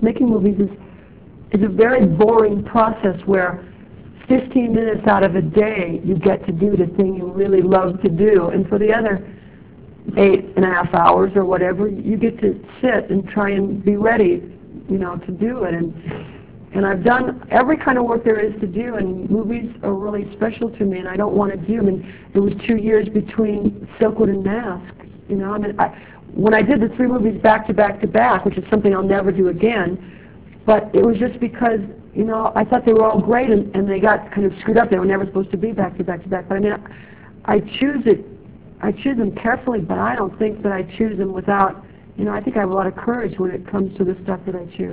making movies is a very boring process where 15 minutes out of a day you get to do the thing you really love to do, and for the other 8.5 hours or whatever, you get to sit and try and be ready, you know, to do it. And I've done every kind of work there is to do, and movies are really special to me, and I don't want to do them. And it was 2 years between Silkwood and Mask, you know. I mean, when I did the 3 movies back to back to back, which is something I'll never do again, but it was just because, you know, I thought they were all great, and they got kind of screwed up. They were never supposed to be back to back to back. But I mean, I choose them carefully, but I don't think that I choose them without, you know, I think I have a lot of courage when it comes to the stuff that I choose.